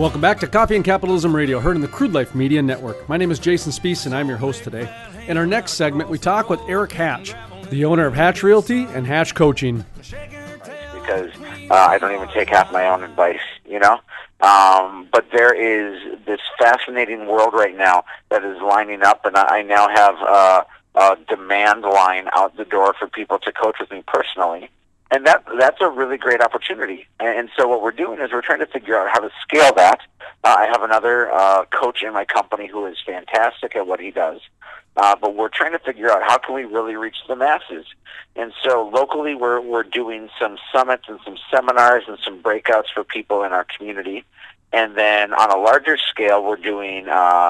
Welcome back to Coffee and Capitalism Radio, heard in the Crude Life Media Network. My name is Jason Speece, and I'm your host today. In our next segment, we talk with Eric Hatch, the owner of Hatch Realty and Hatch Coaching. Because I don't even take half my own advice, you know? But there is this fascinating world right now that is lining up, and I now have a demand line out the door for people to coach with me personally. And that's a really great opportunity. And so what we're doing is we're trying to figure out how to scale that. I have another coach in my company who is fantastic at what he does. But we're trying to figure out how can we really reach the masses. And so locally we're doing some summits and some seminars and some breakouts for people in our community. And then on a larger scale, we're doing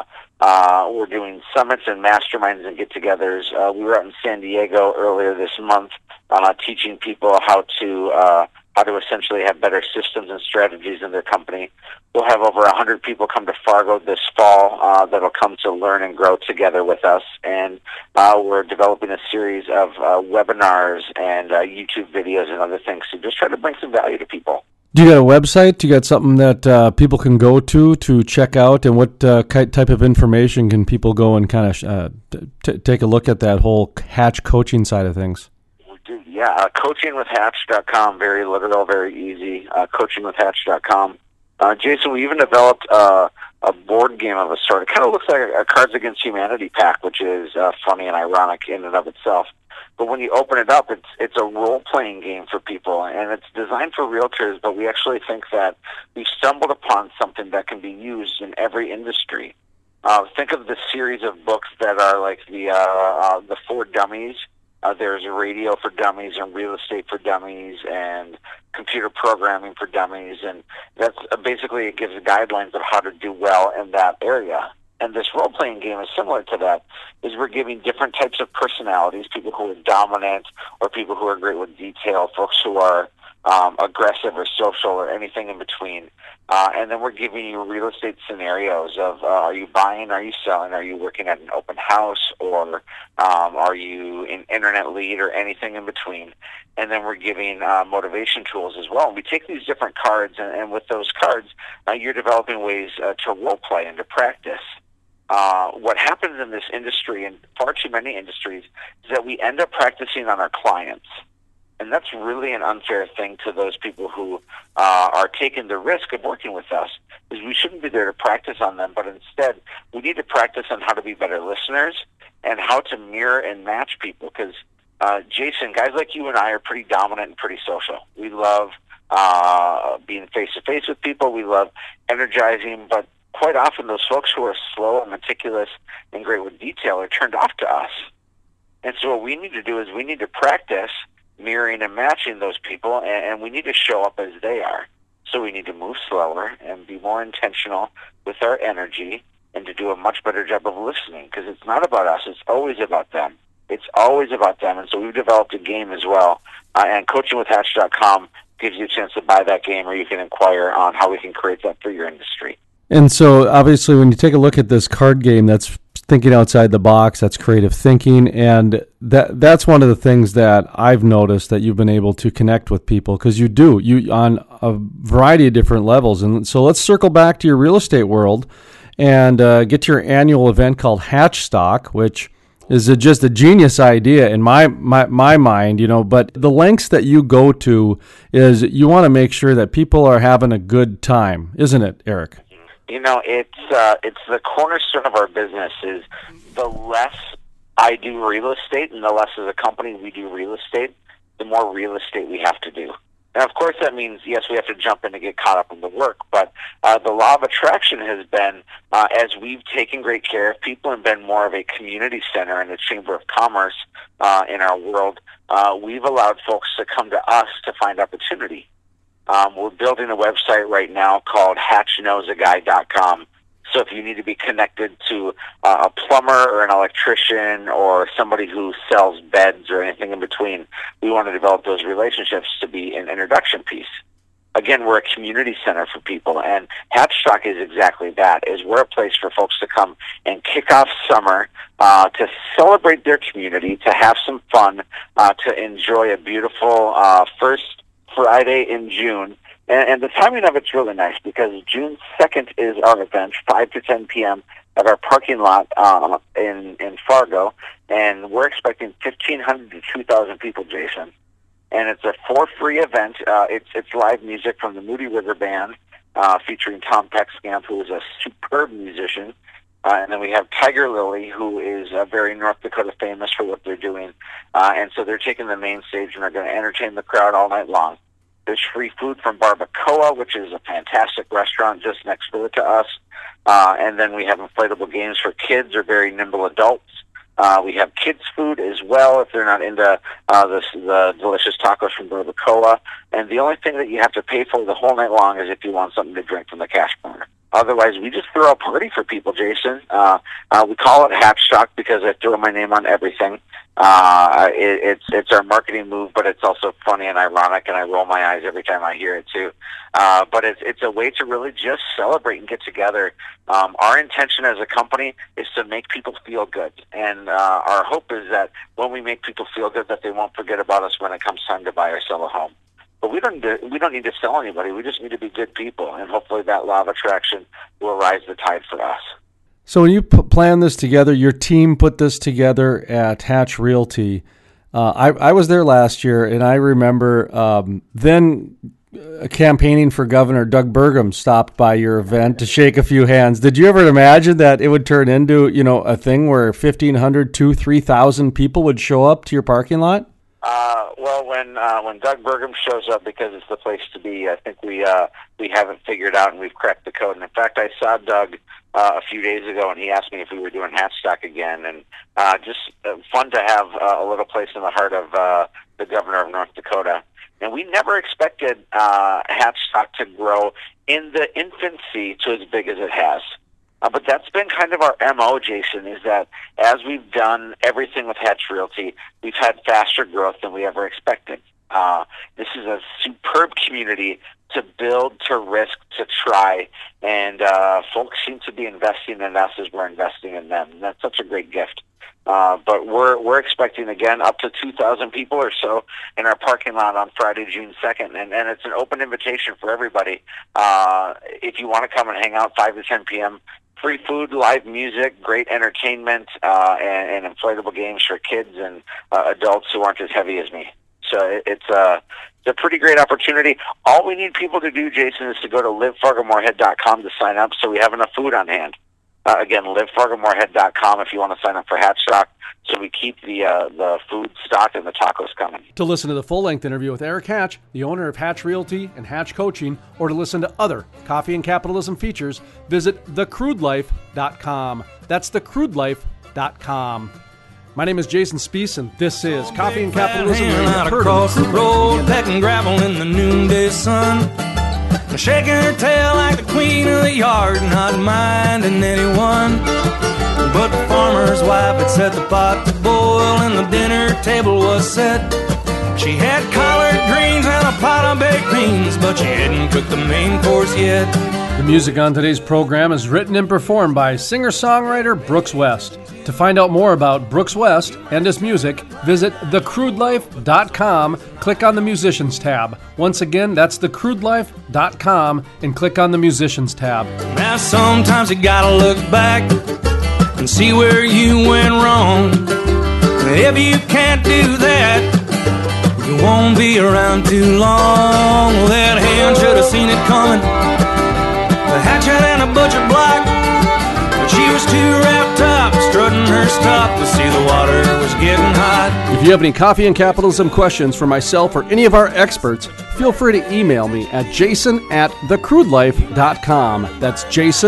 summits and masterminds and get-togethers. We were out in San Diego earlier this month, teaching people how to essentially have better systems and strategies in their company. We'll have over 100 people come to Fargo this fall that'll come to learn and grow together with us. And we're developing a series of webinars and YouTube videos and other things to just try to bring some value to people. Do you got a website? Do you got something that people can go to check out? And what type of information can people go and kind of take a look at that whole Hatch coaching side of things? Yeah, coachingwithhatch.com, very literal, very easy, coachingwithhatch.com. Jason, we even developed a board game of a sort. It kind of looks like a Cards Against Humanity pack, which is funny and ironic in and of itself. But when you open it up, it's a role-playing game for people, and it's designed for realtors, but we actually think that we've stumbled upon something that can be used in every industry. Think of the series of books that are like the For Dummies. There's radio for dummies and real estate for dummies and computer programming for dummies, and that's basically it gives guidelines of how to do well in that area. And this role-playing game is similar to that, is we're giving different types of personalities, people who are dominant or people who are great with detail, folks who are aggressive or social or anything in between. And then we're giving you real estate scenarios of are you buying, are you selling, are you working at an open house, or are you an internet lead or anything in between. And then we're giving motivation tools as well. And we take these different cards, and with those cards, you're developing ways to role play and to practice. What happens in this industry, and far too many industries, is that we end up practicing on our clients. And that's really an unfair thing to those people who are taking the risk of working with us, is we shouldn't be there to practice on them, but instead we need to practice on how to be better listeners and how to mirror and match people. Because, Jason, guys like you and I are pretty dominant and pretty social. We love being face-to-face with people. We love energizing, but quite often those folks who are slow and meticulous and great with detail are turned off to us. And so what we need to do is we need to practice mirroring and matching those people, and we need to show up as they are. So we need to move slower and be more intentional with our energy and to do a much better job of listening, because it's not about us. It's always about them. It's always about them. And so we've developed a game as well, and coachingwithhatch.com gives you a chance to buy that game, or you can inquire on how we can create that for your industry. And so obviously when you take a look at this card game, that's thinking outside the box, that's creative thinking, and that's one of the things that I've noticed that you've been able to connect with people, because you on a variety of different levels. And so let's circle back to your real estate world and get to your annual event called Hatch Stock, which is just a genius idea in my mind, but the lengths that you go to is you want to make sure that people are having a good time, isn't it, Eric? It's the cornerstone of our business. Is the less I do real estate and the less as a company we do real estate, the more real estate we have to do. Now, of course, that means, yes, we have to jump in to get caught up in the work, but the law of attraction has been, as we've taken great care of people and been more of a community center and a chamber of commerce in our world, we've allowed folks to come to us to find opportunity. We're building a website right now called hatchknowsaguy.com. So if you need to be connected to a plumber or an electrician or somebody who sells beds or anything in between, we want to develop those relationships to be an introduction piece. Again, we're a community center for people, and Hatch Stock is exactly that. Is we're a place for folks to come and kick off summer, to celebrate their community, to have some fun, to enjoy a beautiful first Friday in June, And the timing of it's really nice because June 2nd is our event, 5 to 10 p.m. at our parking lot in Fargo, and we're expecting 1,500 to 2,000 people, Jason. And it's a for-free event. It's live music from the Moody River Band, featuring Tom Peckskamp, who is a superb musician. And then we have Tiger Lily, who is very North Dakota famous for what they're doing. And so they're taking the main stage, and they're going to entertain the crowd all night long. There's free food from Barbacoa, which is a fantastic restaurant just next door to us. And then we have inflatable games for kids or very nimble adults. We have kids' food as well if they're not into the delicious tacos from Barbacoa. And the only thing that you have to pay for the whole night long is if you want something to drink from the cash counter. Otherwise, we just throw a party for people, Jason. We call it Hatchstock because I throw my name on everything. It's our marketing move, but it's also funny and ironic, and I roll my eyes every time I hear it too. But it's a way to really just celebrate and get together. Our intention as a company is to make people feel good, and our hope is that when we make people feel good, that they won't forget about us when it comes time to buy or sell a home. But we don't need to sell anybody. We just need to be good people, and hopefully that law of attraction will rise the tide for us. So when you plan this together, your team put this together at Hatch Realty. I was there last year, and I remember then campaigning for Governor Doug Burgum stopped by your event to shake a few hands. Did you ever imagine that it would turn into a thing where 1,500 to 3,000 people would show up to your parking lot? Well, when Doug Burgum shows up, because it's the place to be, I think we haven't figured out and we've cracked the code. And in fact, I saw Doug a few days ago, and he asked me if we were doing Hatchstock again. And just fun to have a little place in the heart of the governor of North Dakota. And we never expected Hatchstock to grow in the infancy to as big as it has. But that's been kind of our MO, Jason, is that as we've done everything with Hatch Realty, we've had faster growth than we ever expected. This is a superb community to build, to risk, to try, and folks seem to be investing in us as we're investing in them. And that's such a great gift. But we're expecting, again, up to 2,000 people or so in our parking lot on Friday, June 2nd. And it's an open invitation for everybody. If you want to come and hang out 5 to 10 p.m., free food, live music, great entertainment, and inflatable games for kids and adults who aren't as heavy as me. So it's a pretty great opportunity. All we need people to do, Jason, is to go to livefargomorehead.com to sign up so we have enough food on hand. Again, livefargomorehead.com if you want to sign up for Hatchstock so we keep the food stocked and the tacos coming. To listen to the full-length interview with Eric Hatch, the owner of Hatch Realty and Hatch Coaching, or to listen to other Coffee and Capitalism features, visit thecrudelife.com. That's thecrudelife.com. My name is Jason Spiess, and this is Coffee and Capitalism. Out across the road, pecking gravel in the noonday sun, shaking her tail like the queen of the yard, not minding anyone. But the farmer's wife had set the pot to boil, and the dinner table was set. She had collard greens and a pot of baked beans, but she hadn't cooked the main course yet. The music on today's program is written and performed by singer-songwriter Brooks West. To find out more about Brooks West and his music, visit thecrudelife.com, click on the Musicians tab. Once again, that's thecrudelife.com, and click on the Musicians tab. Now sometimes you gotta look back and see where you went wrong. If you can't do that, you won't be around too long. Well, that hand should have seen it coming, the hatchet and a butcher block, but she was too wrapped up, strutting her stuff to see the water was getting hot. If you have any Coffee and Capitalism questions for myself or any of our experts, feel free to email me at jason@thecrudelife.com. That's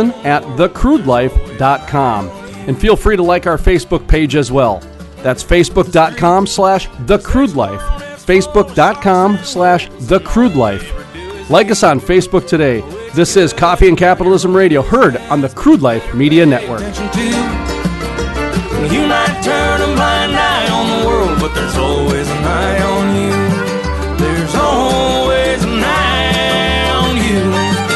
jason@thecrudelife.com. And feel free to like our Facebook page as well. That's facebook.com/thecrudelife. facebook.com/thecrudelife. Like us on Facebook today. This is Coffee and Capitalism Radio, heard on the Crude Life Media Network. You might turn a blind eye on the world, but there's always an eye on you. There's always an eye on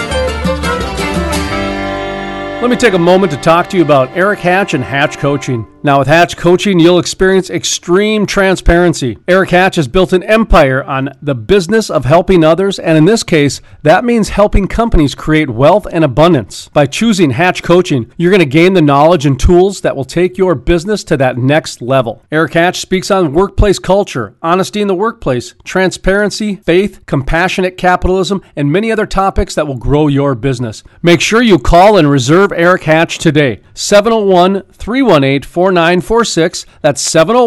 you. Let me take a moment to talk to you about Eric Hatch and Hatch Coaching. Now with Hatch Coaching, you'll experience extreme transparency. Eric Hatch has built an empire on the business of helping others, and in this case, that means helping companies create wealth and abundance. By choosing Hatch Coaching, you're going to gain the knowledge and tools that will take your business to that next level. Eric Hatch speaks on workplace culture, honesty in the workplace, transparency, faith, compassionate capitalism, and many other topics that will grow your business. Make sure you call and reserve Eric Hatch today. 701-318-4946. That's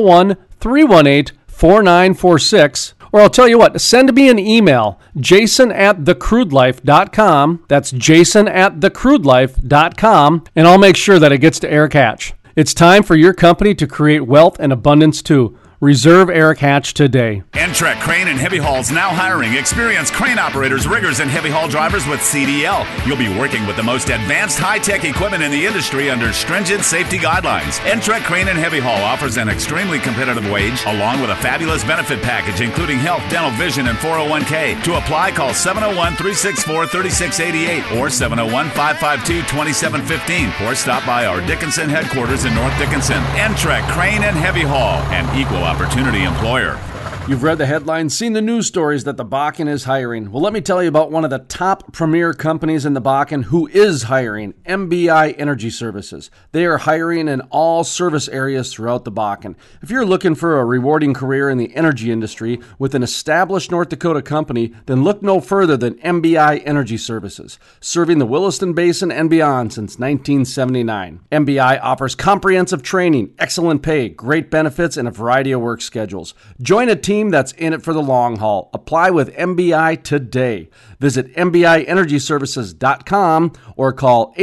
701-318-4946. Or I'll tell you what, send me an email, jason@thecrudelife.com. That's jason@thecrudelife.com, and I'll make sure that it gets to Eric Hatch. It's time for your company to create wealth and abundance too. Reserve Eric Hatch today. Entrec Crane and Heavy Haul's now hiring experienced crane operators, riggers, and heavy haul drivers with CDL. You'll be working with the most advanced high-tech equipment in the industry under stringent safety guidelines. Entrec Crane and Heavy Haul offers an extremely competitive wage along with a fabulous benefit package including health, dental, vision, and 401k. To apply, call 701-364-3688 or 701-552-2715 or stop by our Dickinson headquarters in North Dickinson. Entrec Crane and Heavy Haul, an equal opportunity employer. You've read the headlines, seen the news stories that the Bakken is hiring. Well, let me tell you about one of the top premier companies in the Bakken who is hiring, MBI Energy Services. They are hiring in all service areas throughout the Bakken. If you're looking for a rewarding career in the energy industry with an established North Dakota company, then look no further than MBI Energy Services, serving the Williston Basin and beyond since 1979. MBI offers comprehensive training, excellent pay, great benefits, and a variety of work schedules. Join a team that's in it for the long haul. Apply with MBI today. Visit MBIEnergyServices.com or call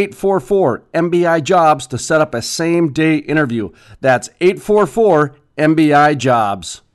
844-MBI-JOBS to set up a same-day interview. That's 844-MBI-JOBS.